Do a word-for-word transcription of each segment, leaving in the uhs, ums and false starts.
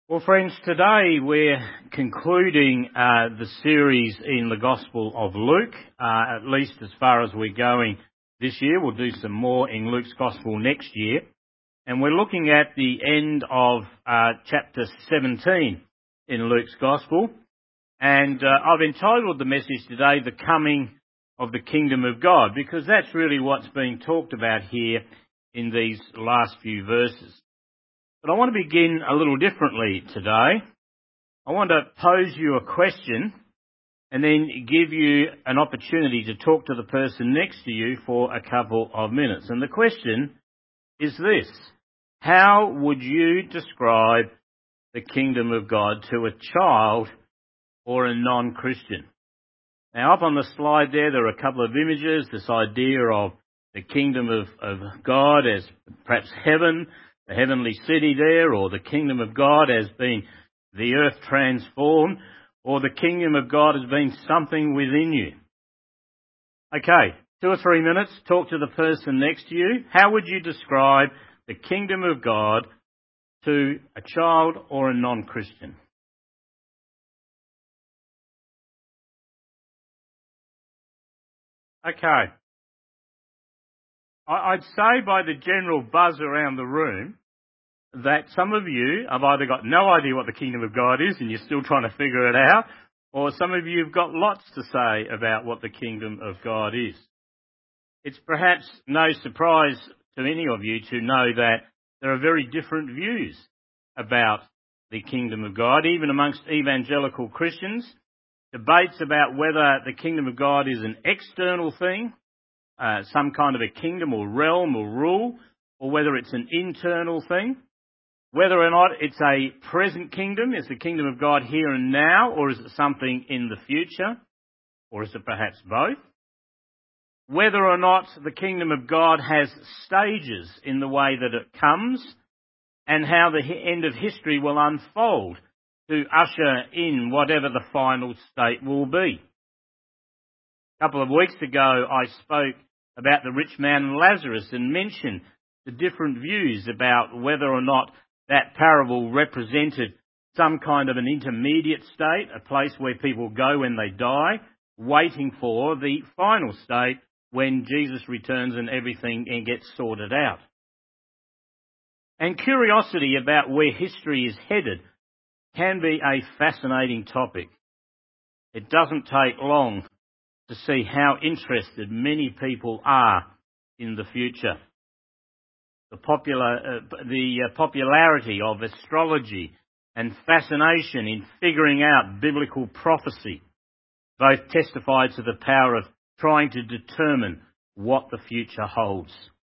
Well, friends, today we're concluding uh, the series in the Gospel of Luke, uh, at least as far as we're going this year. We'll do some more in Luke's Gospel next year. And we're looking at the end of uh, chapter seventeen in Luke's Gospel. And uh, I've entitled the message today, The Coming of the Kingdom of God, because that's really what's being talked about here in these last few verses. But I want to begin a little differently today. I want to pose you a question and then give you an opportunity to talk to the person next to you for a couple of minutes. And the question is this: how would you describe the kingdom of God to a child or a non-Christian? Now, up on the slide there, there are a couple of images, this idea of the kingdom of, of God as perhaps heaven, the heavenly city there, or the kingdom of God as being the earth transformed, or the kingdom of God as being something within you. Okay, two or three minutes, talk to the person next to you. How would you describe the kingdom of God to a child or a non-Christian? Okay. I'd say by the general buzz around the room that some of you have either got no idea what the kingdom of God is and you're still trying to figure it out, or some of you have got lots to say about what the kingdom of God is. It's perhaps no surprise to any of you to know that there are very different views about the kingdom of God, even amongst evangelical Christians. Debates about whether the kingdom of God is an external thing, uh, some kind of a kingdom or realm or rule, or whether it's an internal thing. Whether or not it's a present kingdom, is the kingdom of God here and now, or is it something in the future? Or is it perhaps both? Whether or not the kingdom of God has stages in the way that it comes, and how the end of history will unfold to usher in whatever the final state will be. A couple of weeks ago, I spoke about the rich man and Lazarus and mentioned the different views about whether or not that parable represented some kind of an intermediate state, a place where people go when they die, waiting for the final state when Jesus returns and everything gets sorted out. And curiosity about where history is headed can be a fascinating topic. It doesn't take long to see how interested many people are in the future. The popular, uh, the uh, popularity of astrology and fascination in figuring out biblical prophecy both testify to the power of trying to determine what the future holds.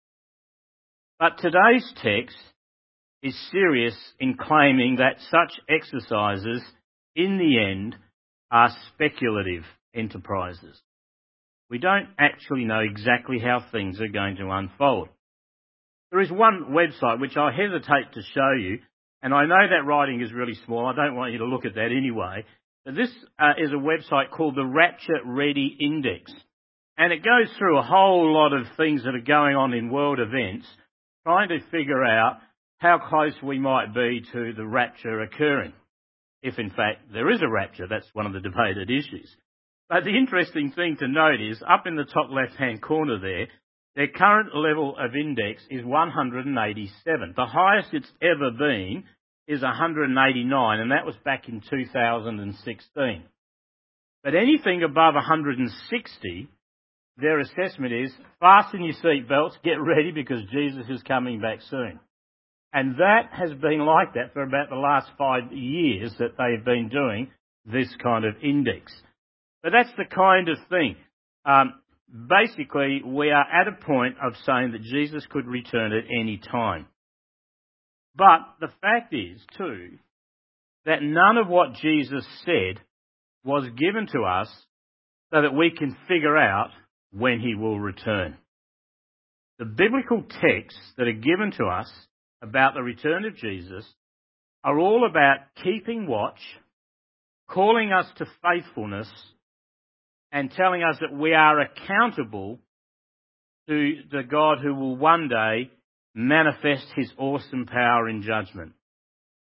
But today's text is serious in claiming that such exercises, in the end, are speculative enterprises. We don't actually know exactly how things are going to unfold. There is one website which I hesitate to show you, and I know that writing is really small. I don't want you to look at that anyway. But this uh, is a website called the Rapture Ready Index. And it goes through a whole lot of things that are going on in world events, trying to figure out how close we might be to the rapture occurring. If in fact there is a rapture, that's one of the debated issues. But the interesting thing to note is, up in the top left-hand corner there, their current level of index is one hundred eighty-seven. The highest it's ever been is one hundred eighty-nine, and that was back in two thousand sixteen. But anything above one hundred sixty, their assessment is, fasten your seatbelts, get ready, because Jesus is coming back soon. And that has been like that for about the last five years that they've been doing this kind of index. But that's the kind of thing. Um, basically, we are at a point of saying that Jesus could return at any time. But the fact is, too, that none of what Jesus said was given to us so that we can figure out when he will return. The biblical texts that are given to us about the return of Jesus are all about keeping watch, calling us to faithfulness, and telling us that we are accountable to the God who will one day manifest his awesome power in judgment.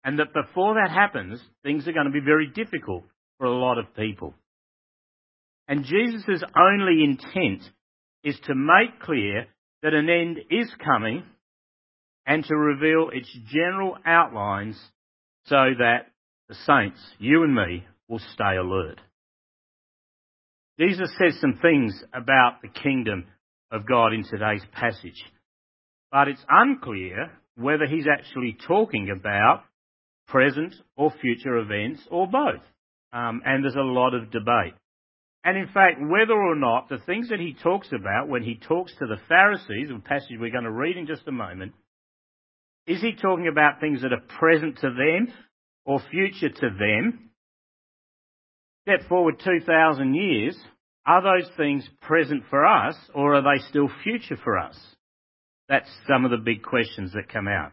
And that before that happens, things are going to be very difficult for a lot of people. And Jesus' only intent is to make clear that an end is coming and to reveal its general outlines so that the saints, you and me, will stay alert. Jesus says some things about the kingdom of God in today's passage, but it's unclear whether he's actually talking about present or future events or both. Um, and there's a lot of debate. And in fact, whether or not the things that he talks about when he talks to the Pharisees, a passage we're going to read in just a moment, is he talking about things that are present to them or future to them? Step forward two thousand years, are those things present for us or are they still future for us? That's some of the big questions that come out.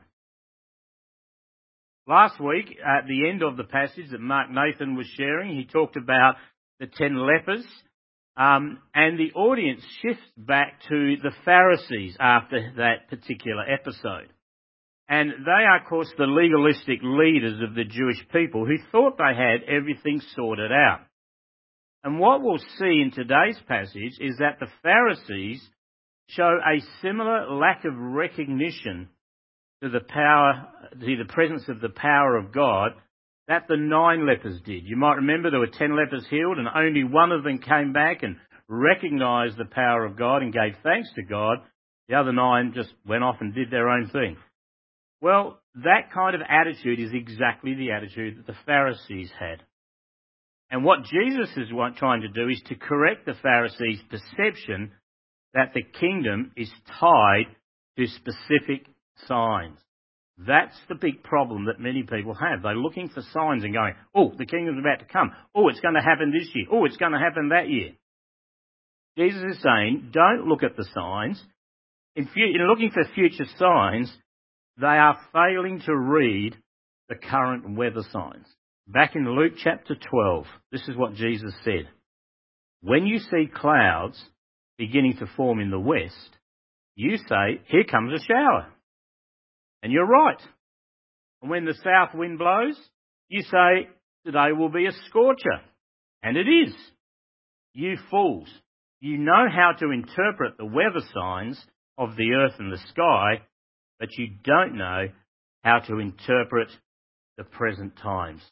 Last week, at the end of the passage that Mark Nathan was sharing, he talked about the ten lepers, um, and the audience shifts back to the Pharisees after that particular episode. And they are, of course, the legalistic leaders of the Jewish people who thought they had everything sorted out. And what we'll see in today's passage is that the Pharisees show a similar lack of recognition to the power, to the presence of the power of God that the nine lepers did. You might remember there were ten lepers healed and only one of them came back and recognised the power of God and gave thanks to God. The other nine just went off and did their own thing. Well, that kind of attitude is exactly the attitude that the Pharisees had. And what Jesus is trying to do is to correct the Pharisees' perception that the kingdom is tied to specific signs. That's the big problem that many people have. They're looking for signs and going, oh, the kingdom's about to come. Oh, it's going to happen this year. Oh, it's going to happen that year. Jesus is saying, don't look at the signs. In, fu- in looking for future signs, they are failing to read the current weather signs. Back in Luke chapter twelve, this is what Jesus said. When you see clouds beginning to form in the west, you say, here comes a shower. And you're right. And when the south wind blows, you say, today will be a scorcher. And it is. You fools, you know how to interpret the weather signs of the earth and the sky, but you don't know how to interpret the present times.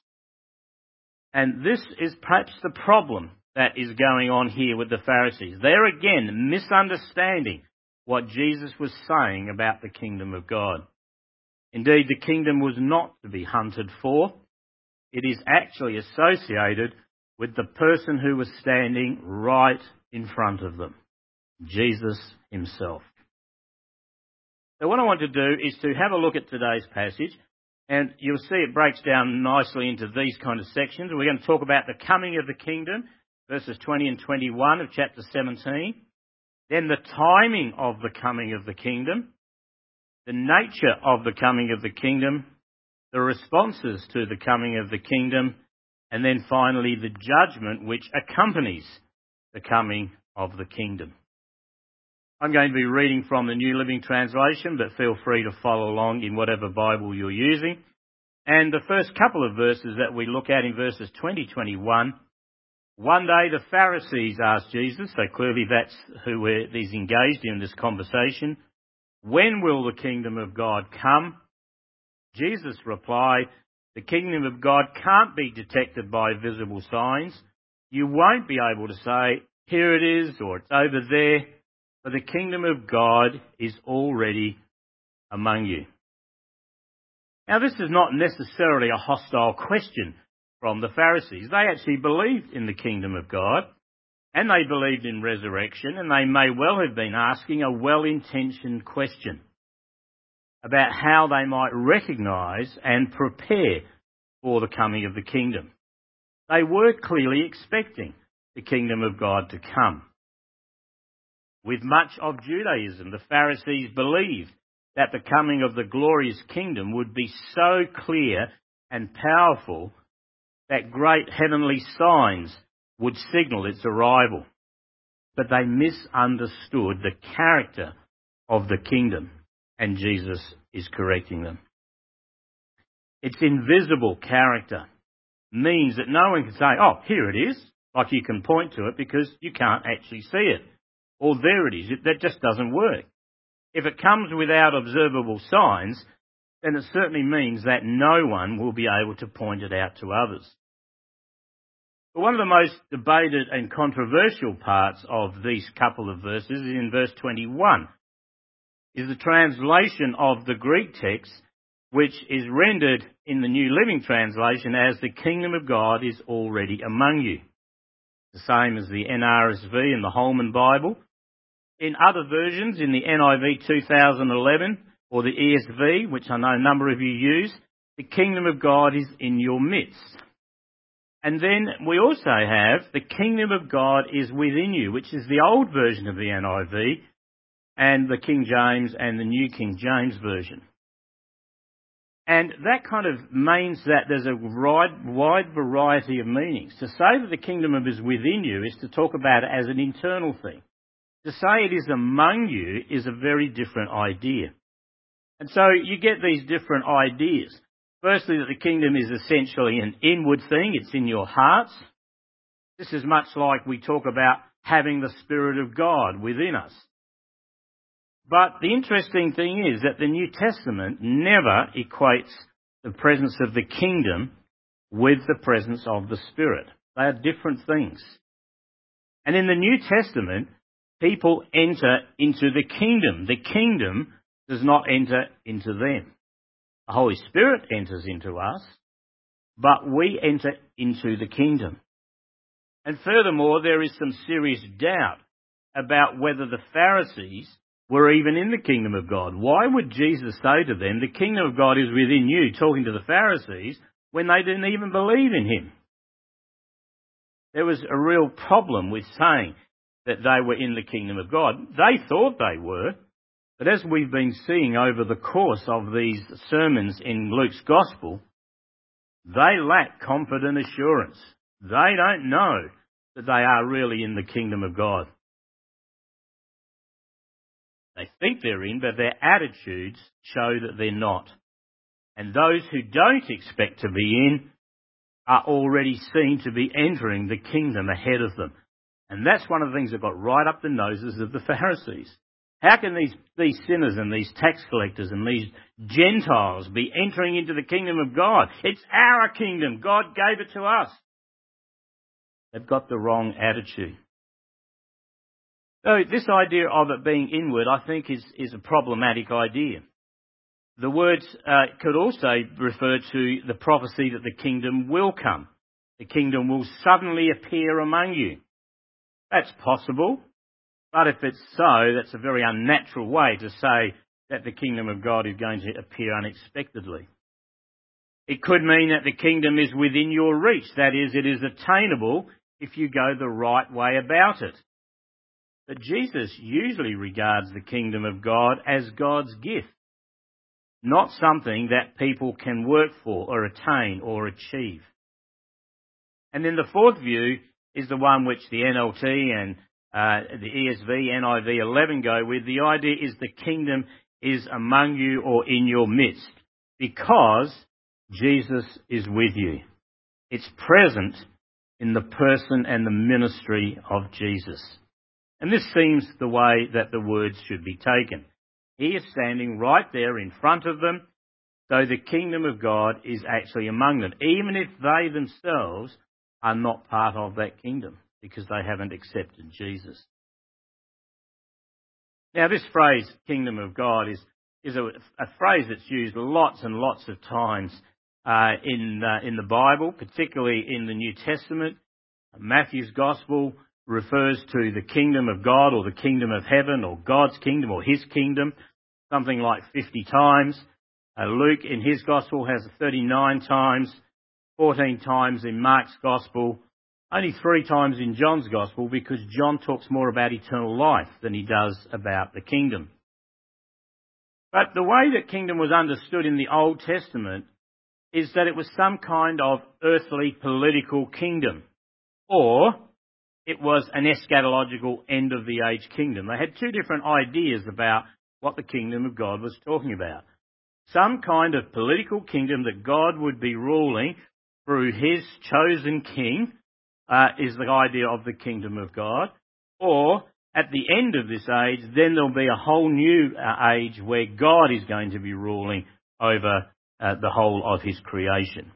And this is perhaps the problem that is going on here with the Pharisees. They're again misunderstanding what Jesus was saying about the kingdom of God. Indeed, the kingdom was not to be hunted for. It is actually associated with the person who was standing right in front of them, Jesus himself. So what I want to do is to have a look at today's passage, and you'll see it breaks down nicely into these kind of sections. We're going to talk about the coming of the kingdom, verses twenty and twenty-one of chapter seventeen. Then the timing of the coming of the kingdom, the nature of the coming of the kingdom, the responses to the coming of the kingdom, and then finally the judgment which accompanies the coming of the kingdom. I'm going to be reading from the New Living Translation, but feel free to follow along in whatever Bible you're using. And the first couple of verses that we look at in verses twenty to twenty-one, one day the Pharisees asked Jesus, so clearly that's who is engaged in this conversation, when will the kingdom of God come? Jesus replied, the kingdom of God can't be detected by visible signs. You won't be able to say, here it is, or it's over there, for the kingdom of God is already among you. Now, this is not necessarily a hostile question from the Pharisees. They actually believed in the kingdom of God, and they believed in resurrection, and they may well have been asking a well-intentioned question about how they might recognise and prepare for the coming of the kingdom. They were clearly expecting the kingdom of God to come. With much of Judaism, the Pharisees believed that the coming of the glorious kingdom would be so clear and powerful that great heavenly signs would signal its arrival. But they misunderstood the character of the kingdom, and Jesus is correcting them. its invisible character means that no one can say, oh, here it is, like you can point to it because you can't actually see it. Or there it is. It, that just doesn't work. If it comes without observable signs, then it certainly means that no one will be able to point it out to others. But one of the most debated and controversial parts of these couple of verses is in verse twenty-one, is the translation of the Greek text, which is rendered in the New Living Translation as the kingdom of God is already among you. The same as the N R S V and the Holman Bible. In other versions, in the N I V two thousand eleven or the E S V, which I know a number of you use, the kingdom of God is in your midst. And then we also have the kingdom of God is within you, which is the old version of the N I V and the King James and the New King James Version. And that kind of means that there's a wide, wide variety of meanings. To say that the kingdom of is within you is to talk about it as an internal thing. To say it is among you is a very different idea. And so you get these different ideas. Firstly, that the kingdom is essentially an inward thing. It's in your hearts. This is much like we talk about having the Spirit of God within us. But the interesting thing is that the New Testament never equates the presence of the kingdom with the presence of the Spirit. They are different things. And in the New Testament, people enter into the kingdom. The kingdom does not enter into them. The Holy Spirit enters into us, but we enter into the kingdom. And furthermore, there is some serious doubt about whether the Pharisees were even in the kingdom of God. Why would Jesus say to them, the kingdom of God is within you, talking to the Pharisees, when they didn't even believe in him? There was a real problem with saying that they were in the kingdom of God. They thought they were, but as we've been seeing over the course of these sermons in Luke's Gospel, they lack confident assurance. They don't know that they are really in the kingdom of God. They think they're in, but their attitudes show that they're not. And those who don't expect to be in are already seen to be entering the kingdom ahead of them. And that's one of the things that got right up the noses of the Pharisees. How can these, these sinners and these tax collectors and these Gentiles be entering into the kingdom of God? It's our kingdom. God gave it to us. They've got the wrong attitude. So this idea of it being inward, I think, is, is a problematic idea. The words uh, could also refer to the prophecy that the kingdom will come. The kingdom will suddenly appear among you. That's possible. But if it's so, that's a very unnatural way to say that the kingdom of God is going to appear unexpectedly. It could mean that the kingdom is within your reach. That is, it is attainable if you go the right way about it. But Jesus usually regards the kingdom of God as God's gift, not something that people can work for or attain or achieve. And then the fourth view is the one which the N L T and uh, the E S V, N I V eleven go with. The idea is the kingdom is among you or in your midst because Jesus is with you. It's present in the person and the ministry of Jesus. And this seems the way that the words should be taken. He is standing right there in front of them, so the kingdom of God is actually among them, even if they themselves are not part of that kingdom because they haven't accepted Jesus. Now, this phrase, kingdom of God, is, is a, a phrase that's used lots and lots of times uh, in, uh, in the Bible, particularly in the New Testament. Matthew's Gospel refers to the kingdom of God or the kingdom of heaven or God's kingdom or his kingdom, something like fifty times. Uh, Luke in his Gospel has thirty-nine times, fourteen times in Mark's Gospel, only three times in John's Gospel because John talks more about eternal life than he does about the kingdom. But the way that kingdom was understood in the Old Testament is that it was some kind of earthly political kingdom, or it was an eschatological end-of-the-age kingdom. They had two different ideas about what the kingdom of God was talking about. some kind of political kingdom that God would be ruling through his chosen king, uh, is the idea of the kingdom of God. Or at the end of this age, then there'll be a whole new uh, age where God is going to be ruling over uh, the whole of his creation.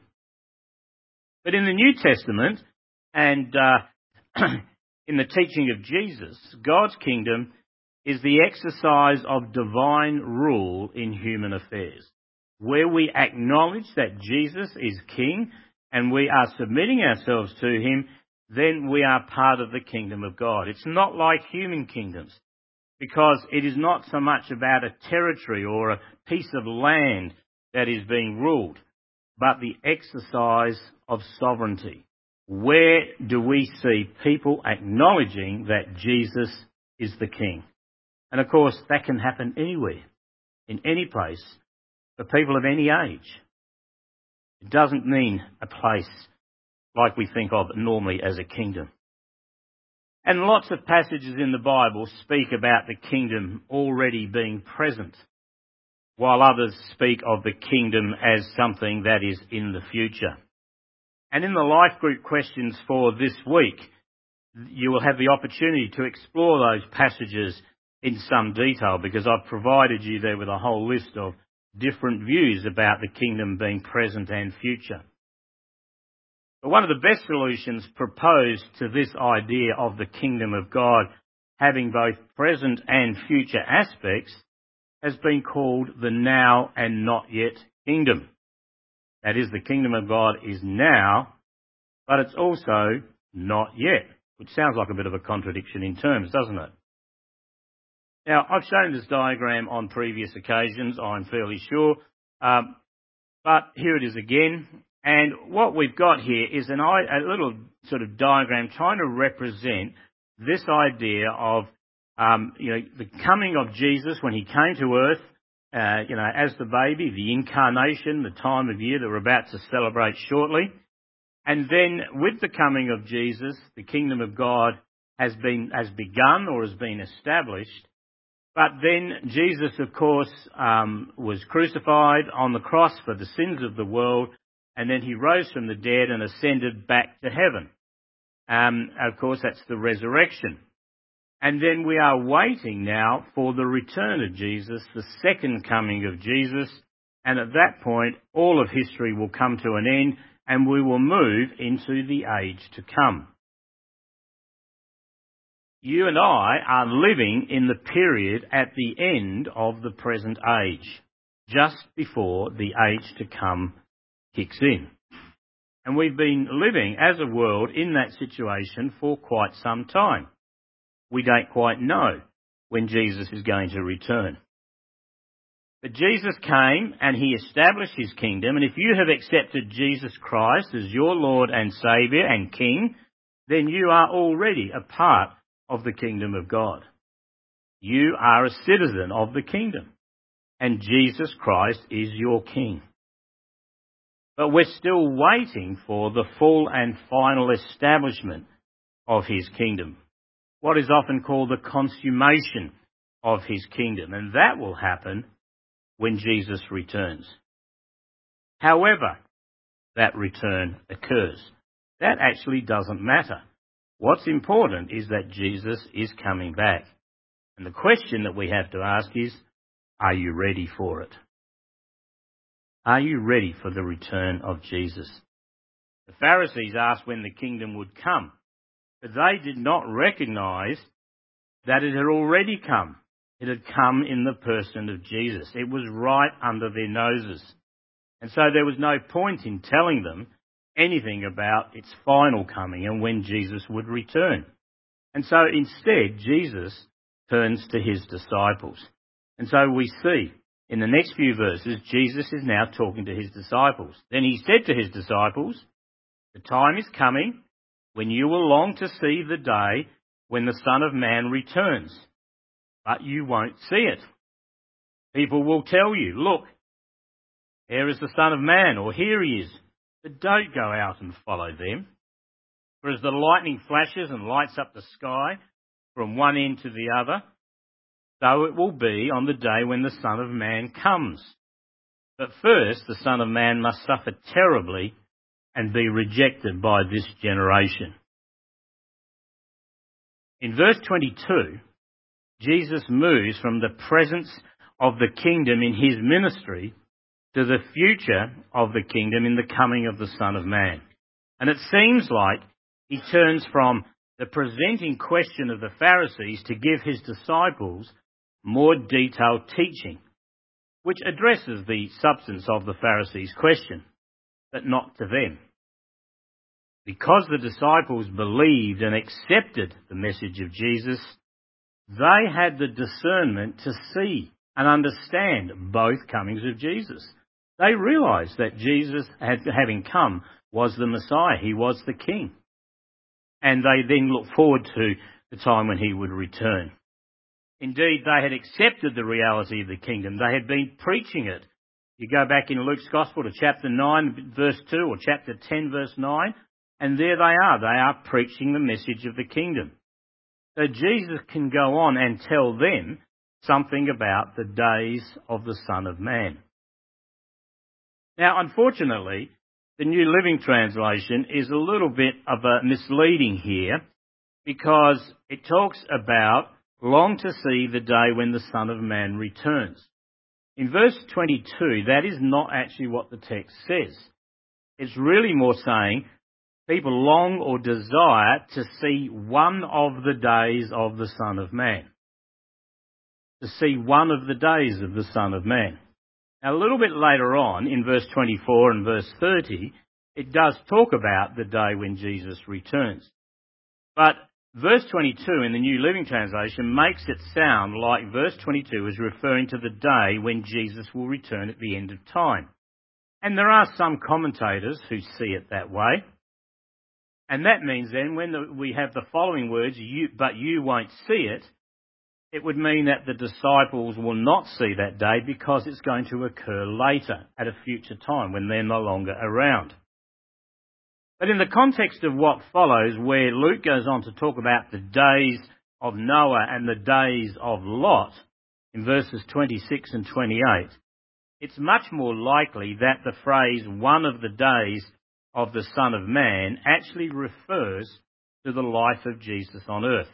But in the New Testament and uh, in the teaching of Jesus, God's kingdom is the exercise of divine rule in human affairs, where we acknowledge that Jesus is king and we are submitting ourselves to him, then we are part of the kingdom of God. It's not like human kingdoms, because it is not so much about a territory or a piece of land that is being ruled, but the exercise of sovereignty. Where do we see people acknowledging that Jesus is the king? And of course, that can happen anywhere, in any place, for people of any age. It doesn't mean a place like we think of normally as a kingdom. And lots of passages in the Bible speak about the kingdom already being present, while others speak of the kingdom as something that is in the future. And in the life group questions for this week, you will have the opportunity to explore those passages in some detail, because I've provided you there with a whole list of different views about the kingdom being present and future. But one of the best solutions proposed to this idea of the kingdom of God having both present and future aspects has been called the now and not yet kingdom. That is, the kingdom of God is now, but it's also not yet, which sounds like a bit of a contradiction in terms, doesn't it? Now, I've shown this diagram on previous occasions, I'm fairly sure, um, but here it is again. And what we've got here is an, a little sort of diagram trying to represent this idea of, um, you know, the coming of Jesus when he came to earth, uh, you know, as the baby, the incarnation, the time of year that we're about to celebrate shortly. And then with the coming of Jesus, the kingdom of God has been, has begun or has been established. But then Jesus, of course, um, was crucified on the cross for the sins of the world, and then he rose from the dead and ascended back to heaven. Um, of course, that's the resurrection. And then we are waiting now for the return of Jesus, the second coming of Jesus, and at that point, all of history will come to an end, and we will move into the age to come. You and I are living in the period at the end of the present age, just before the age to come kicks in. And we've been living as a world in that situation for quite some time. We don't quite know when Jesus is going to return. But Jesus came and he established his kingdom, and if you have accepted Jesus Christ as your Lord and Saviour and King, then you are already a part of the kingdom of God. You are a citizen of the kingdom, and Jesus Christ is your King. But we're still waiting for the full and final establishment of his kingdom, what is often called the consummation of his kingdom, and that will happen when Jesus returns. However that return occurs, that actually doesn't matter. What's important is that Jesus is coming back. And the question that we have to ask is, are you ready for it? Are you ready for the return of Jesus? The Pharisees asked when the kingdom would come, but they did not recognize that it had already come. It had come in the person of Jesus. It was right under their noses. And so there was no point in telling them anything about its final coming and when Jesus would return. And so instead, Jesus turns to his disciples. And so we see in the next few verses, Jesus is now talking to his disciples. Then he said to his disciples, "The time is coming when you will long to see the day when the Son of Man returns, but you won't see it. People will tell you, 'Look, there is the Son of Man,' or 'Here he is.' But don't go out and follow them. For as the lightning flashes and lights up the sky from one end to the other, so it will be on the day when the Son of Man comes. But first, the Son of Man must suffer terribly and be rejected by this generation. In verse twenty-two, Jesus moves from the presence of the kingdom in his ministry to the future of the kingdom in the coming of the Son of Man. And it seems like he turns from the presenting question of the Pharisees to give his disciples more detailed teaching, which addresses the substance of the Pharisees' question, but not to them. Because the disciples believed and accepted the message of Jesus, they had the discernment to see and understand both comings of Jesus. They realised that Jesus, having come, was the Messiah. He was the King. And they then looked forward to the time when he would return. Indeed, they had accepted the reality of the kingdom. They had been preaching it. You go back in Luke's Gospel to chapter nine, verse two, or chapter ten, verse nine, and there they are. They are preaching the message of the kingdom. So Jesus can go on and tell them something about the days of the Son of Man. Now, unfortunately, the New Living Translation is a little bit of a misleading here because it talks about long to see the day when the Son of Man returns. In verse twenty-two, that is not actually what the text says. It's really more saying people long or desire to see one of the days of the Son of Man. To see one of the days of the Son of Man. Now, a little bit later on, in verse twenty-four and verse thirty, it does talk about the day when Jesus returns. But verse twenty-two in the New Living Translation makes it sound like verse twenty-two is referring to the day when Jesus will return at the end of time. And there are some commentators who see it that way. And that means then when the, we have the following words, you, but you won't see it, it would mean that the disciples will not see that day because it's going to occur later, at a future time, when they're no longer around. But in the context of what follows, where Luke goes on to talk about the days of Noah and the days of Lot, in verses twenty-six and twenty-eight, it's much more likely that the phrase, one of the days of the Son of Man, actually refers to the life of Jesus on earth.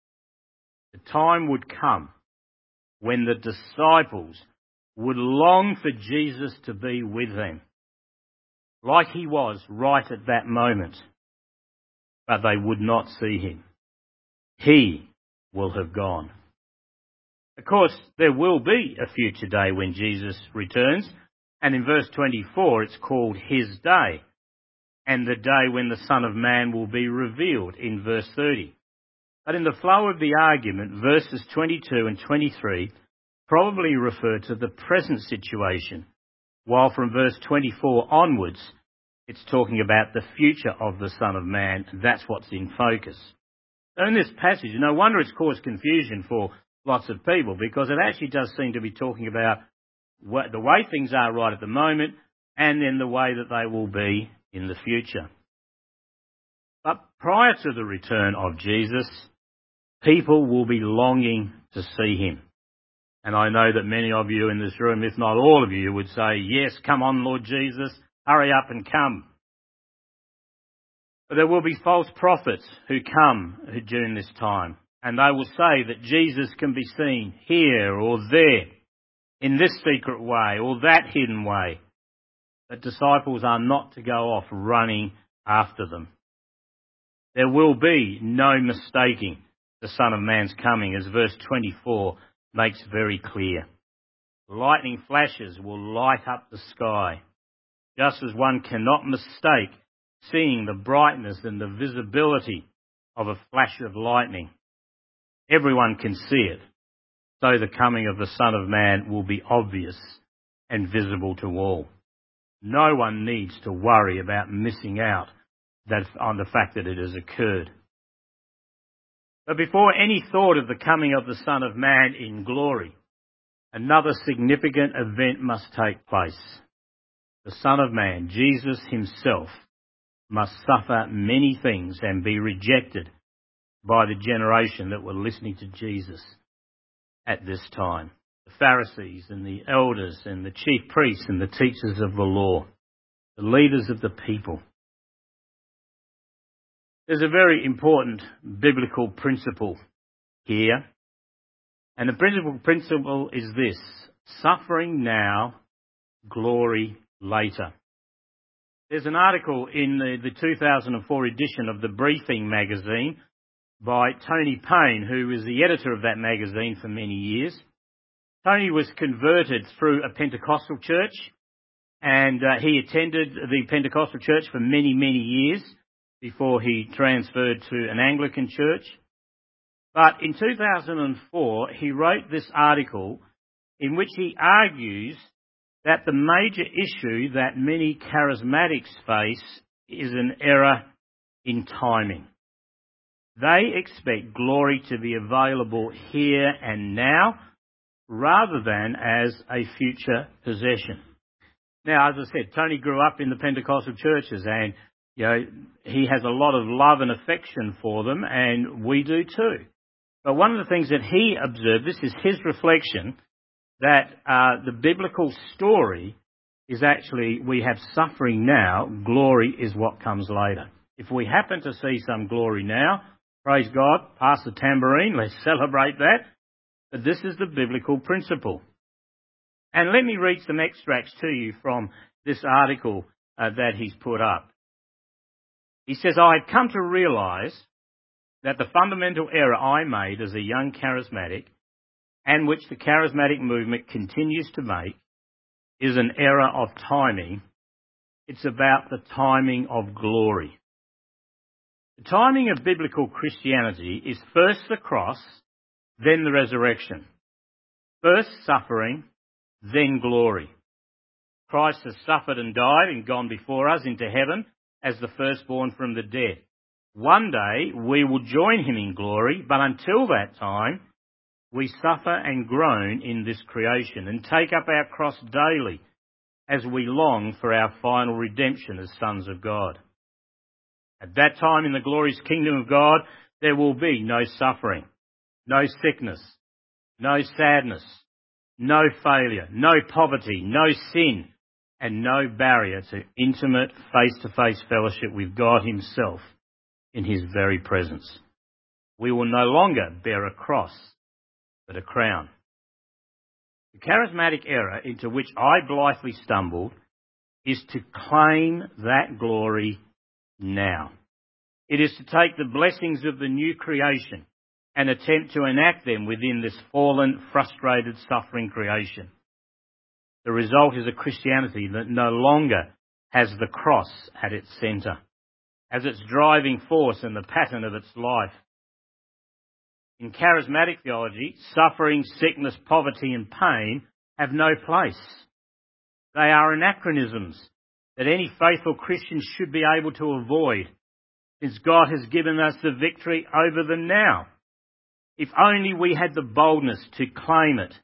The time would come when the disciples would long for Jesus to be with them, like he was right at that moment, but they would not see him. He will have gone. Of course, there will be a future day when Jesus returns, and in verse twenty-four it's called his day, and the day when the Son of Man will be revealed in verse thirty. But in the flow of the argument, verses twenty-two and twenty-three probably refer to the present situation, while from verse twenty-four onwards, it's talking about the future of the Son of Man. That's what's in focus. So in this passage, no wonder it's caused confusion for lots of people, because it actually does seem to be talking about what, the way things are right at the moment, and then the way that they will be in the future. But prior to the return of Jesus, people will be longing to see him. And I know that many of you in this room, if not all of you, would say, yes, come on, Lord Jesus, hurry up and come. But there will be false prophets who come during this time, and they will say that Jesus can be seen here or there, in this secret way or that hidden way. That disciples are not to go off running after them. There will be no mistaking the Son of Man's coming, as verse twenty-four makes very clear. Lightning flashes will light up the sky, just as one cannot mistake seeing the brightness and the visibility of a flash of lightning. Everyone can see it, so the coming of the Son of Man will be obvious and visible to all. No one needs to worry about missing out that, on the fact that it has occurred. But before any thought of the coming of the Son of Man in glory, another significant event must take place. The Son of Man, Jesus himself, must suffer many things and be rejected by the generation that were listening to Jesus at this time. the Pharisees and the elders and the chief priests and the teachers of the law, the leaders of the people. There's a very important biblical principle here, and the principal principle is this: suffering now, glory later. There's an article in the, the two thousand four edition of the Briefing magazine by Tony Payne, who was the editor of that magazine for many years. Tony was converted through a Pentecostal church, and uh, he attended the Pentecostal church for many, many years before he transferred to an Anglican church. But in two thousand four, he wrote this article in which he argues that the major issue that many charismatics face is an error in timing. They expect glory to be available here and now rather than as a future possession. Now, as I said, Tony grew up in the Pentecostal churches, and you know, he has a lot of love and affection for them, and we do too. But one of the things that he observed, this is his reflection, that uh, the biblical story is actually we have suffering now, glory is what comes later. If we happen to see some glory now, praise God, pass the tambourine, let's celebrate that. But this is the biblical principle. And let me read some extracts to you from this article uh, that he's put up. He says, I had come to realise that the fundamental error I made as a young charismatic, and which the charismatic movement continues to make, is an error of timing. It's about the timing of glory. The timing of biblical Christianity is first the cross, then the resurrection. First suffering, then glory. Christ has suffered and died and gone before us into heaven as the firstborn from the dead. One day we will join him in glory, but until that time we suffer and groan in this creation and take up our cross daily as we long for our final redemption as sons of God. At that time in the glorious kingdom of God, there will be no suffering, no sickness, no sadness, no failure, no poverty, no sin, and no barrier to intimate face-to-face fellowship with God himself in his very presence. We will no longer bear a cross, but a crown. The charismatic error into which I blithely stumbled is to claim that glory now. It is to take the blessings of the new creation and attempt to enact them within this fallen, frustrated, suffering creation. The result is a Christianity that no longer has the cross at its centre, as its driving force and the pattern of its life. In charismatic theology, suffering, sickness, poverty and pain have no place. They are anachronisms that any faithful Christian should be able to avoid, since God has given us the victory over them now. If only we had the boldness to claim it.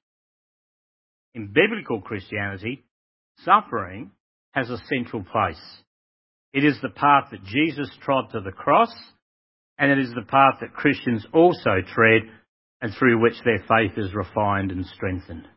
In biblical Christianity, suffering has a central place. It is the path that Jesus trod to the cross, and it is the path that Christians also tread and through which their faith is refined and strengthened.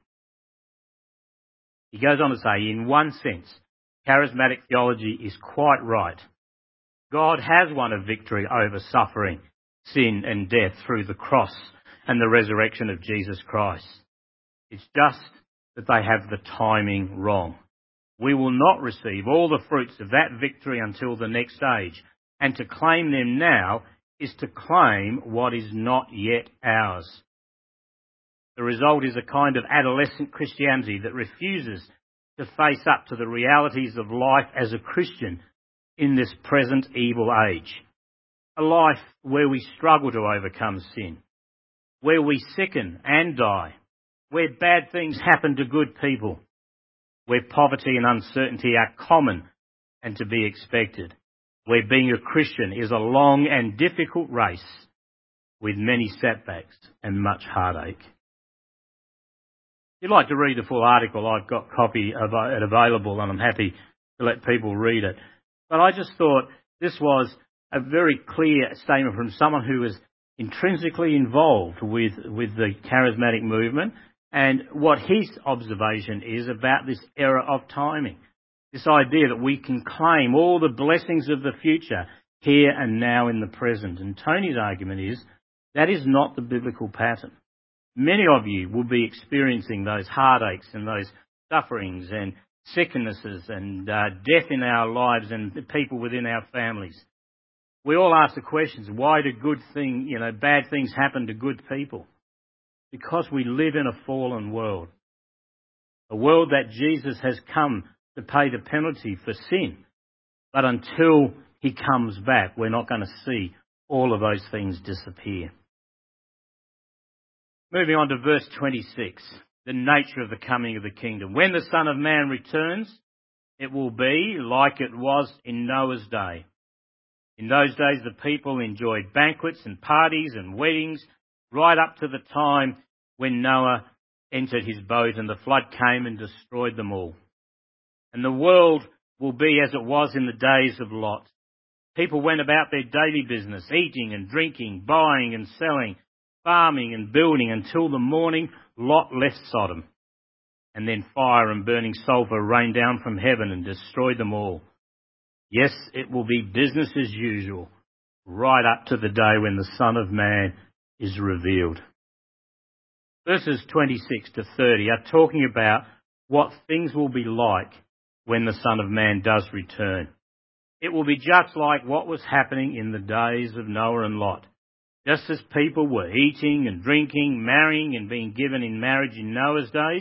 He goes on to say, in one sense, charismatic theology is quite right. God has won a victory over suffering, sin and death through the cross and the resurrection of Jesus Christ. It's just that they have the timing wrong. We will not receive all the fruits of that victory until the next age, and to claim them now is to claim what is not yet ours. The result is a kind of adolescent Christianity that refuses to face up to the realities of life as a Christian in this present evil age. A life where we struggle to overcome sin, where we sicken and die, where bad things happen to good people, where poverty and uncertainty are common and to be expected, where being a Christian is a long and difficult race with many setbacks and much heartache. If you'd like to read the full article, I've got a copy of it available and I'm happy to let people read it. But I just thought this was a very clear statement from someone who was intrinsically involved with, with the charismatic movement and what his observation is about this era of timing. This idea that we can claim all the blessings of the future here and now in the present. And Tony's argument is that is not the biblical pattern. Many of you will be experiencing those heartaches and those sufferings and sicknesses and uh, death in our lives and people within our families. We all ask the questions, why do good thing, you know, bad things happen to good people? Because we live in a fallen world. A world that Jesus has come to pay the penalty for sin. But until he comes back, we're not going to see all of those things disappear. Moving on to verse twenty-six, the nature of the coming of the kingdom. When the Son of Man returns, it will be like it was in Noah's day. In those days, the people enjoyed banquets and parties and weddings right up to the time when Noah entered his boat and the flood came and destroyed them all. And the world will be as it was in the days of Lot. People went about their daily business, eating and drinking, buying and selling, farming and building until the morning Lot left Sodom. And then fire and burning sulphur rained down from heaven and destroyed them all. Yes, it will be business as usual, right up to the day when the Son of Man is revealed. Verses twenty-six to thirty are talking about what things will be like when the Son of Man does return. It will be just like what was happening in the days of Noah and Lot. Just as people were eating and drinking, marrying and being given in marriage in Noah's days,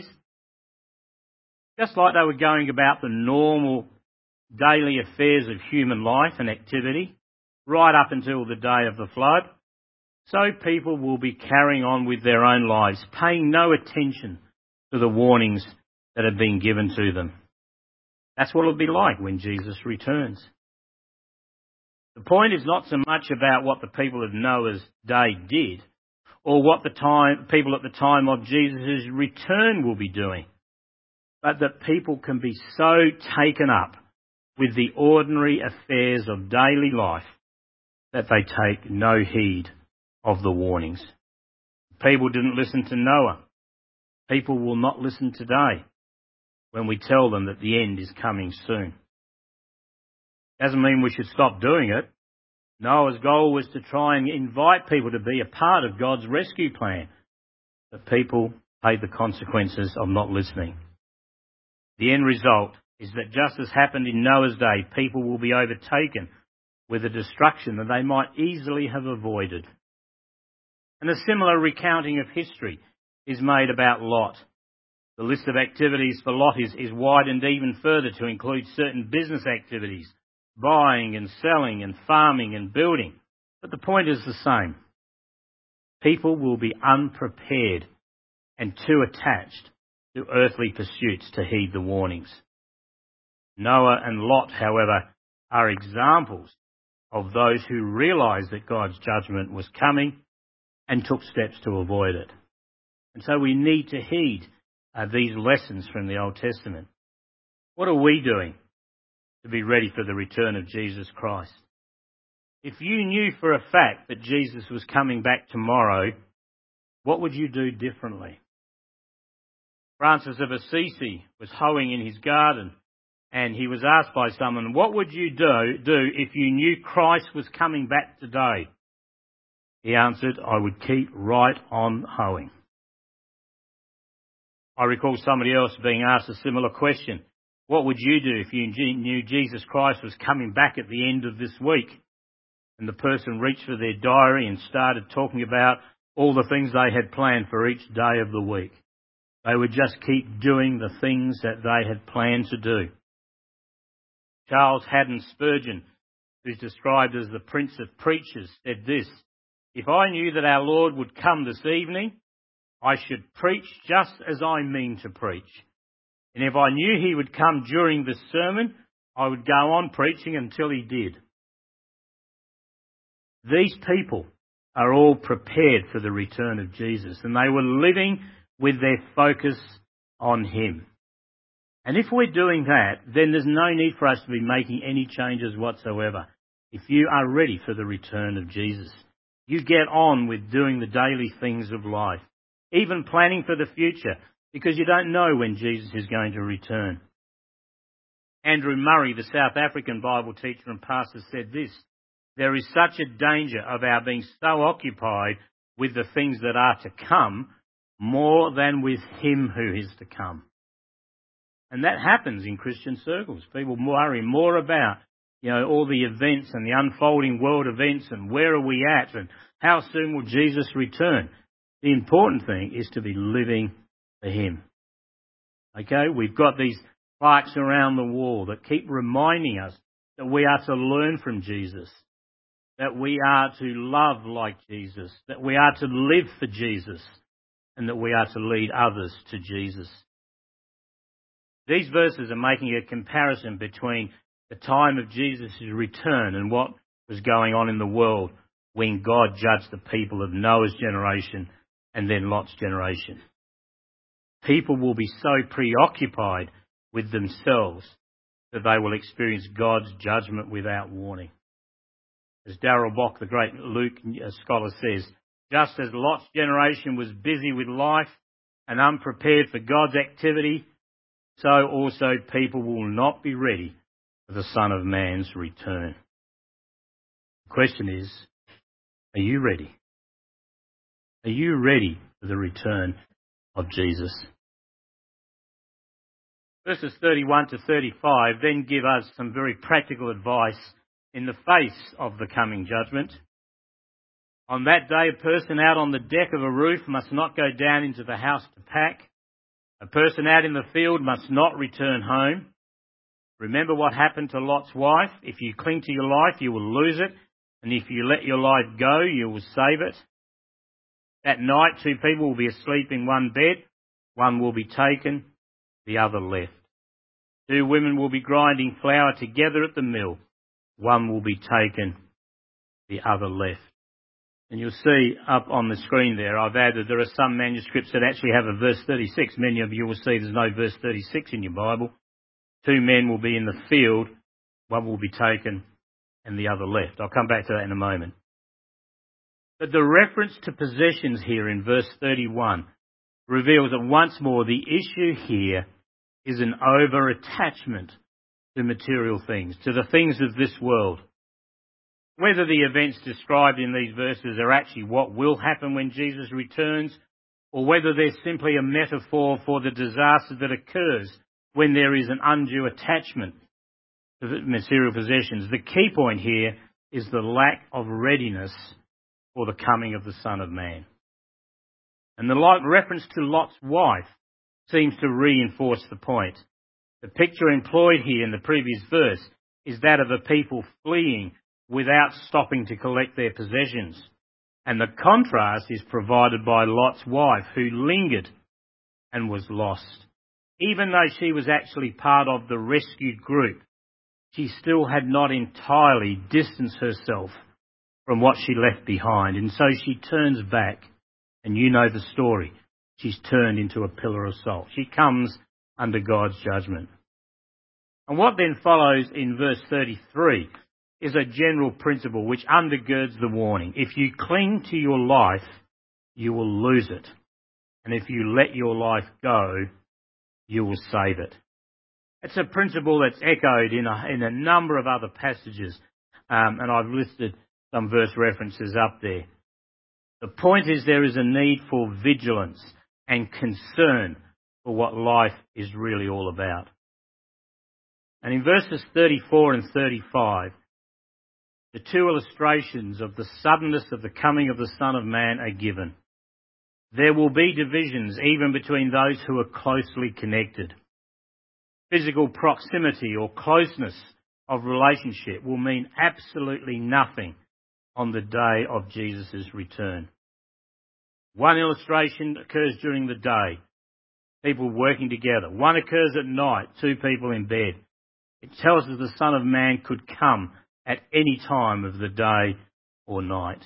just like they were going about the normal daily affairs of human life and activity, right up until the day of the flood, so people will be carrying on with their own lives, paying no attention to the warnings that have been given to them. That's what it'll be like when Jesus returns. The point is not so much about what the people of Noah's day did, or what the time, people at the time of Jesus' return will be doing, but that people can be so taken up with the ordinary affairs of daily life that they take no heed of the warnings. People didn't listen to Noah. People will not listen today when we tell them that the end is coming soon. Doesn't mean we should stop doing it. Noah's goal was to try and invite people to be a part of God's rescue plan, but people paid the consequences of not listening. The end result is that just as happened in Noah's day, people will be overtaken with a destruction that they might easily have avoided. And a similar recounting of history is made about Lot. The list of activities for Lot is, is widened even further to include certain business activities, buying and selling and farming and building. But the point is the same. People will be unprepared and too attached to earthly pursuits to heed the warnings. Noah and Lot, however, are examples of those who realised that God's judgment was coming and took steps to avoid it. And so we need to heed uh, these lessons from the Old Testament. What are we doing to be ready for the return of Jesus Christ? If you knew for a fact that Jesus was coming back tomorrow, what would you do differently? Francis of Assisi was hoeing in his garden, and he was asked by someone, what would you do, do if you knew Christ was coming back today? He answered, I would keep right on hoeing. I recall somebody else being asked a similar question. What would you do if you knew Jesus Christ was coming back at the end of this week? And the person reached for their diary and started talking about all the things they had planned for each day of the week. They would just keep doing the things that they had planned to do. Charles Haddon Spurgeon, who's described as the Prince of Preachers, said this, if I knew that our Lord would come this evening, I should preach just as I mean to preach. And if I knew he would come during the sermon, I would go on preaching until he did. These people are all prepared for the return of Jesus, and they were living with their focus on him. And if we're doing that, then there's no need for us to be making any changes whatsoever. If you are ready for the return of Jesus, you get on with doing the daily things of life. even planning for the future, because you don't know when Jesus is going to return. Andrew Murray, the South African Bible teacher and pastor, said this: "There is such a danger of our being so occupied with the things that are to come more than with him who is to come." And that happens in Christian circles. People worry more about, you know, all the events and the unfolding world events and where are we at and how soon will Jesus return. The important thing is to be living for him. Okay, we've got these plaques around the wall that keep reminding us that we are to learn from Jesus, that we are to love like Jesus, that we are to live for Jesus, and that we are to lead others to Jesus. These verses are making a comparison between the time of Jesus' return and what was going on in the world when God judged the people of Noah's generation and then Lot's generation. People will be so preoccupied with themselves that they will experience God's judgment without warning. As Darrell Bock, the great Luke scholar, says, just as Lot's generation was busy with life and unprepared for God's activity, so also people will not be ready for the Son of Man's return. The question is, are you ready? Are you ready for the return of Jesus? Verses thirty-one to thirty-five then give us some very practical advice in the face of the coming judgment. On that day, a person out on the deck of a roof must not go down into the house to pack. A person out in the field must not return home. Remember what happened to Lot's wife. If you cling to your life, you will lose it. And if you let your life go, you will save it. At night, two people will be asleep in one bed. One will be taken, the other left. Two women will be grinding flour together at the mill. One will be taken, the other left. And you'll see up on the screen there, I've added, there are some manuscripts that actually have a verse thirty-six. Many of you will see there's no verse thirty-six in your Bible. Two men will be in the field, one will be taken and the other left. I'll come back to that in a moment. But the reference to possessions here in verse thirty-one reveals that once more the issue here is an over-attachment to material things, to the things of this world. Whether the events described in these verses are actually what will happen when Jesus returns, or whether they're simply a metaphor for the disaster that occurs when there is an undue attachment to material possessions, the key point here is the lack of readiness for the coming of the Son of Man. And the reference to Lot's wife seems to reinforce the point. The picture employed here in the previous verse is that of a people fleeing without stopping to collect their possessions. And the contrast is provided by Lot's wife, who lingered and was lost. Even though she was actually part of the rescued group, she still had not entirely distanced herself from what she left behind. And so she turns back, and you know the story. She's turned into a pillar of salt. She comes under God's judgment. And what then follows in verse thirty-three is a general principle which undergirds the warning. If you cling to your life, you will lose it. And if you let your life go, you will save it. It's a principle that's echoed in a, in a number of other passages, um, and I've listed some verse references up there. The point is there is a need for vigilance and concern for what life is really all about. And in verses thirty-four and thirty-five, the two illustrations of the suddenness of the coming of the Son of Man are given. There will be divisions even between those who are closely connected. Physical proximity or closeness of relationship will mean absolutely nothing on the day of Jesus' return. One illustration occurs during the day, people working together. One occurs at night, two people in bed. It tells us the Son of Man could come at any time of the day or night.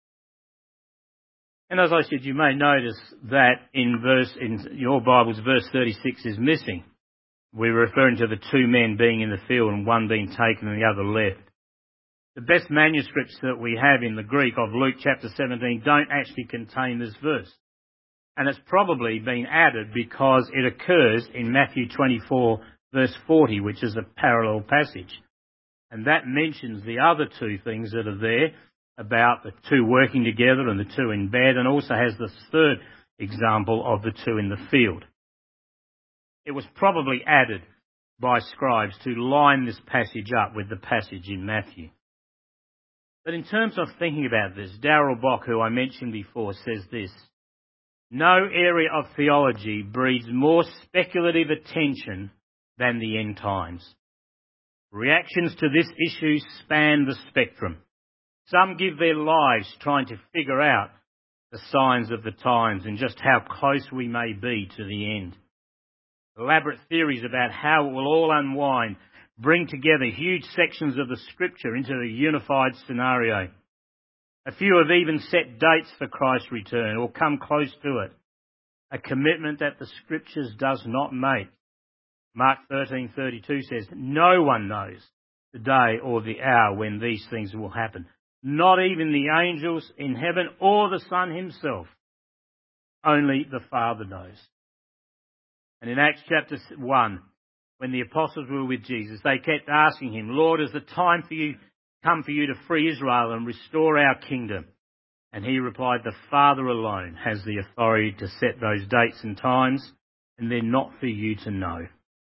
And as I said, you may notice that in verse in your Bibles, verse thirty-six is missing. We're referring to the two men being in the field and one being taken and the other left. The best manuscripts that we have in the Greek of Luke chapter seventeen don't actually contain this verse. And it's probably been added because it occurs in Matthew twenty-four verse forty, which is a parallel passage. And that mentions the other two things that are there about the two working together and the two in bed, and also has the third example of the two in the field. It was probably added by scribes to line this passage up with the passage in Matthew. But in terms of thinking about this, Darrell Bock, who I mentioned before, says this: no area of theology breeds more speculative attention than the end times. Reactions to this issue span the spectrum. Some give their lives trying to figure out the signs of the times and just how close we may be to the end. Elaborate theories about how it will all unwind bring together huge sections of the Scripture into a unified scenario. A few have even set dates for Christ's return or come close to it, a commitment that the Scriptures does not make. Mark thirteen thirty-two says, no one knows the day or the hour when these things will happen, not even the angels in heaven or the Son himself. Only the Father knows. And in Acts chapter one, when the apostles were with Jesus, they kept asking him, Lord, has the time for you come for you to free Israel and restore our kingdom? And he replied, the Father alone has the authority to set those dates and times, and they're not for you to know.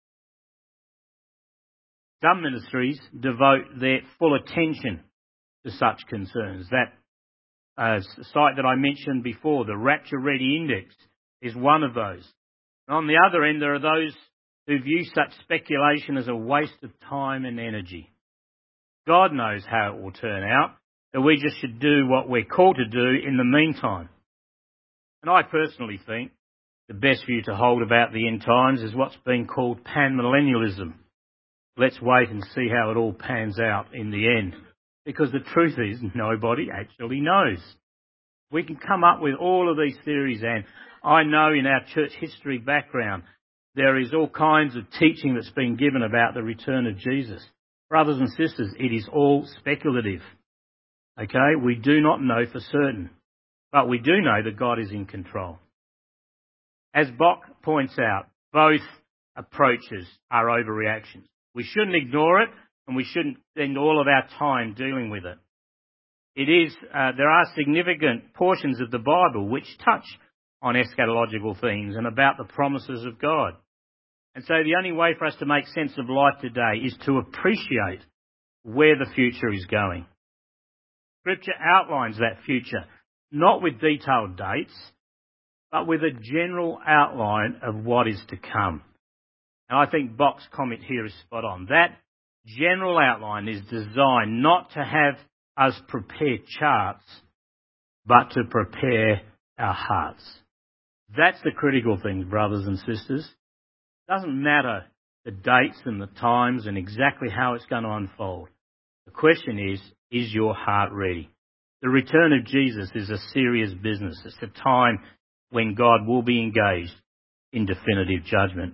Some ministries devote their full attention to such concerns. That uh, site that I mentioned before, the Rapture Ready Index, is one of those. And on the other end, there are those who view such speculation as a waste of time and energy. God knows how it will turn out, but we just should do what we're called to do in the meantime. And I personally think the best view to hold about the end times is what's been called panmillennialism. Let's wait and see how it all pans out in the end. Because the truth is, nobody actually knows. We can come up with all of these theories, and I know in our church history background, there is all kinds of teaching that's been given about the return of Jesus. Brothers and sisters, it is all speculative. Okay? We do not know for certain. But we do know that God is in control. As Bock points out, both approaches are overreactions. We shouldn't ignore it, and we shouldn't spend all of our time dealing with it. It is, uh, there are significant portions of the Bible which touch on eschatological themes and about the promises of God. And so the only way for us to make sense of life today is to appreciate where the future is going. Scripture outlines that future, not with detailed dates, but with a general outline of what is to come. And I think Bock's comment here is spot on. That general outline is designed not to have us prepare charts, but to prepare our hearts. That's the critical thing, brothers and sisters. It doesn't matter the dates and the times and exactly how it's going to unfold. The question is, is your heart ready? The return of Jesus is a serious business. It's a time when God will be engaged in definitive judgment.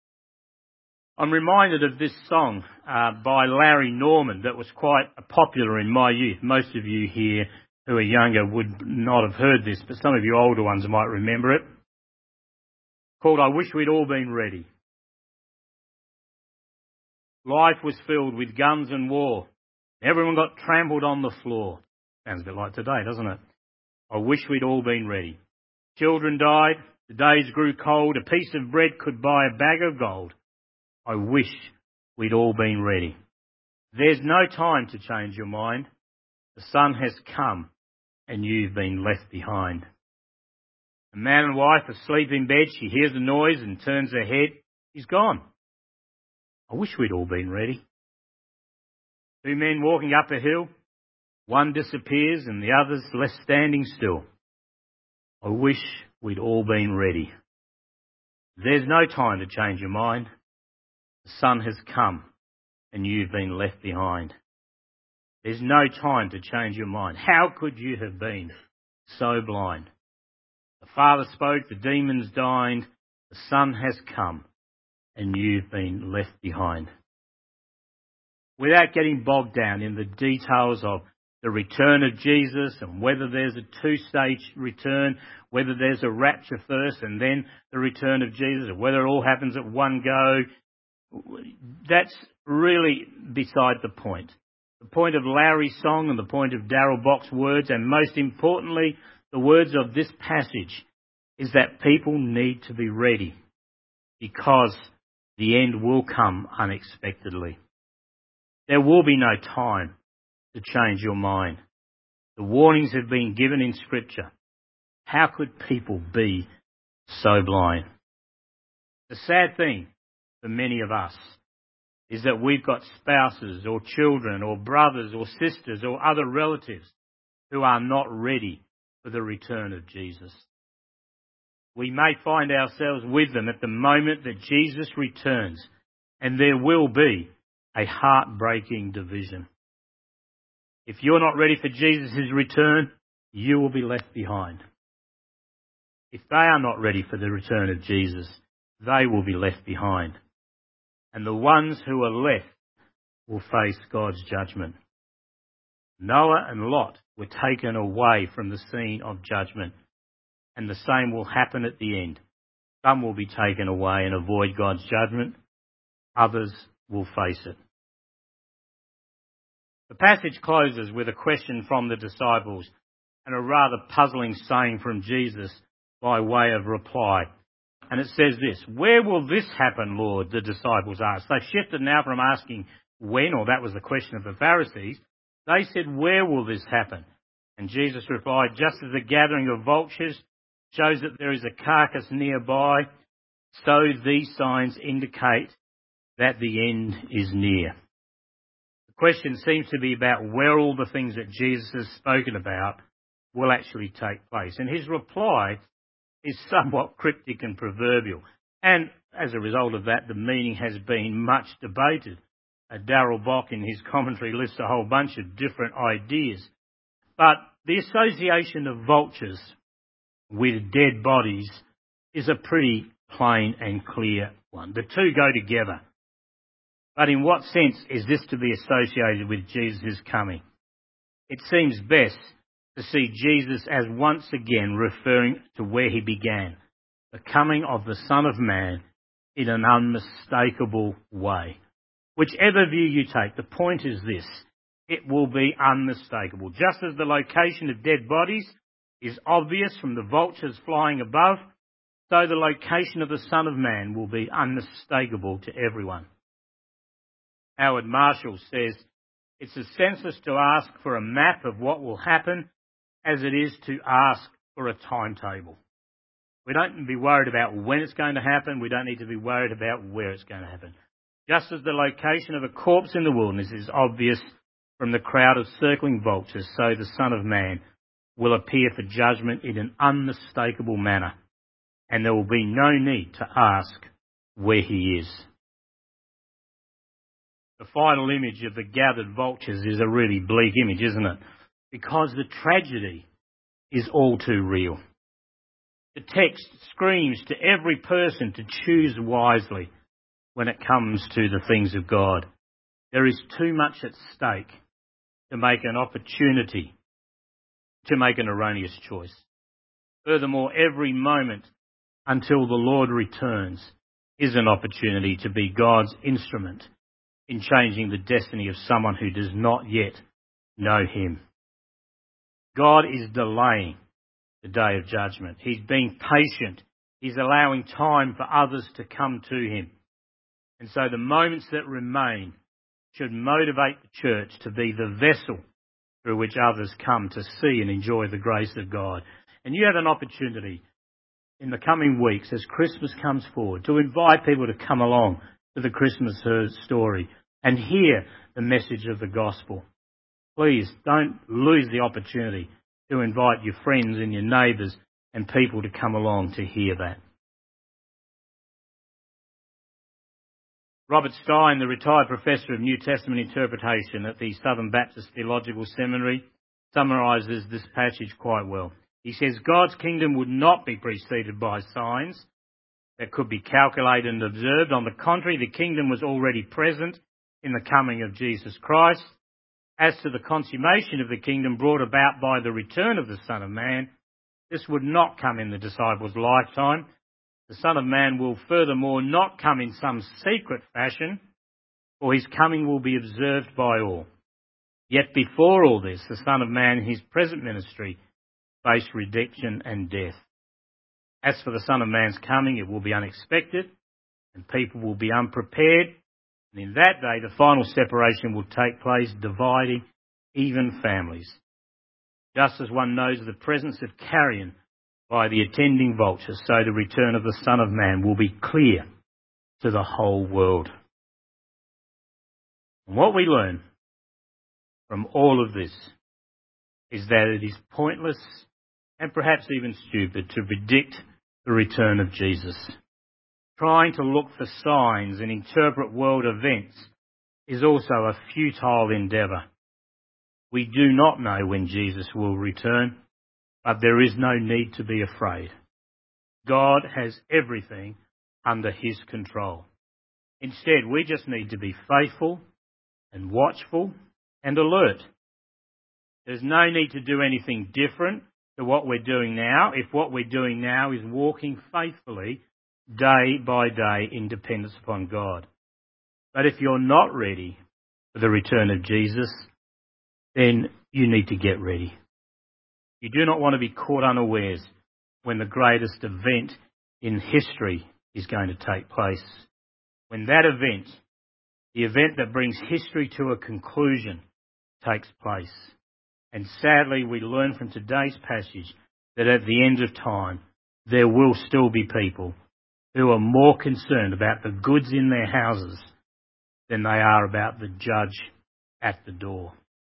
I'm reminded of this song uh, by Larry Norman that was quite popular in my youth. Most of you here who are younger would not have heard this, but some of you older ones might remember it. Called I Wish We'd All Been Ready. Life was filled with guns and war. Everyone got trampled on the floor. Sounds a bit like today, doesn't it? I wish we'd all been ready. Children died. The days grew cold. A piece of bread could buy a bag of gold. I wish we'd all been ready. There's no time to change your mind. The sun has come and you've been left behind. A man and wife asleep in bed. She hears a noise and turns her head. He's gone. I wish we'd all been ready. Two men walking up a hill. One disappears and the other's left standing still. I wish we'd all been ready. There's no time to change your mind. The sun has come and you've been left behind. There's no time to change your mind. How could you have been so blind? The Father spoke, the demons dined, the Son has come and you've been left behind. Without getting bogged down in the details of the return of Jesus and whether there's a two-stage return, whether there's a rapture first and then the return of Jesus, or whether it all happens at one go, that's really beside the point. The point of Larry's song and the point of Darrell Bock's words, and most importantly, the words of this passage, is that people need to be ready because the end will come unexpectedly. There will be no time to change your mind. The warnings have been given in Scripture. How could people be so blind? The sad thing for many of us is that we've got spouses or children or brothers or sisters or other relatives who are not ready for the return of Jesus. We may find ourselves with them at the moment that Jesus returns, and there will be a heartbreaking division. If you're not ready for Jesus' return, you will be left behind. If they are not ready for the return of Jesus, they will be left behind. And the ones who are left will face God's judgment. Noah and Lot were taken away from the scene of judgment, and the same will happen at the end. Some will be taken away and avoid God's judgment. Others will face it. The passage closes with a question from the disciples and a rather puzzling saying from Jesus by way of reply. And it says this: "Where will this happen, Lord?" the disciples asked. They've shifted now from asking when, or that was the question of the Pharisees. They said, "Where will this happen?" And Jesus replied, "Just as the gathering of vultures shows that there is a carcass nearby, so these signs indicate that the end is near." The question seems to be about where all the things that Jesus has spoken about will actually take place. And his reply is somewhat cryptic and proverbial. And as a result of that, the meaning has been much debated. Uh, Darrell Bock in his commentary lists a whole bunch of different ideas. But the association of vultures with dead bodies is a pretty plain and clear one. The two go together. But in what sense is this to be associated with Jesus' coming? It seems best to see Jesus as once again referring to where he began, the coming of the Son of Man in an unmistakable way. Whichever view you take, the point is this: it will be unmistakable. Just as the location of dead bodies is obvious from the vultures flying above, so the location of the Son of Man will be unmistakable to everyone. Howard Marshall says, "It's as senseless to ask for a map of what will happen as it is to ask for a timetable." We don't need to be worried about when it's going to happen. We don't need to be worried about where it's going to happen. Just as the location of a corpse in the wilderness is obvious from the crowd of circling vultures, so the Son of Man will appear for judgment in an unmistakable manner, and there will be no need to ask where he is. The final image of the gathered vultures is a really bleak image, isn't it? Because the tragedy is all too real. The text screams to every person to choose wisely when it comes to the things of God. There is too much at stake to make an opportunity to make an erroneous choice. Furthermore, every moment until the Lord returns is an opportunity to be God's instrument in changing the destiny of someone who does not yet know him. God is delaying the day of judgment. He's being patient. He's allowing time for others to come to him. And so the moments that remain should motivate the church to be the vessel through which others come to see and enjoy the grace of God. And you have an opportunity in the coming weeks as Christmas comes forward to invite people to come along to the Christmas story and hear the message of the gospel. Please don't lose the opportunity to invite your friends and your neighbours and people to come along to hear that. Robert Stein, the retired professor of New Testament interpretation at the Southern Baptist Theological Seminary, summarises this passage quite well. He says, God's kingdom would not be preceded by signs that could be calculated and observed. On the contrary, the kingdom was already present in the coming of Jesus Christ. As to the consummation of the kingdom brought about by the return of the Son of Man, this would not come in the disciples' lifetime. The Son of Man will furthermore not come in some secret fashion, for his coming will be observed by all. Yet before all this, the Son of Man in his present ministry faced rejection and death. As for the Son of Man's coming, it will be unexpected, and people will be unprepared. And in that day, the final separation will take place, dividing even families. Just as one knows the presence of carrion by the attending vultures, so the return of the Son of Man will be clear to the whole world. And what we learn from all of this is that it is pointless and perhaps even stupid to predict the return of Jesus. Trying to look for signs and interpret world events is also a futile endeavour. We do not know when Jesus will return, but there is no need to be afraid. God has everything under his control. Instead, we just need to be faithful and watchful and alert. There's no need to do anything different to what we're doing now if what we're doing now is walking faithfully day by day in dependence upon God. But if you're not ready for the return of Jesus, then you need to get ready. You do not want to be caught unawares when the greatest event in history is going to take place. When that event, the event that brings history to a conclusion, takes place. And sadly, we learn from today's passage that at the end of time, there will still be people who are more concerned about the goods in their houses than they are about the judge at the door.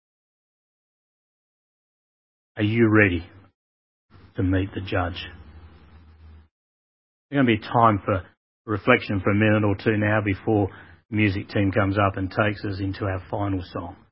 Are you ready to meet the judge? There's going to be time for reflection for a minute or two now before the music team comes up and takes us into our final song.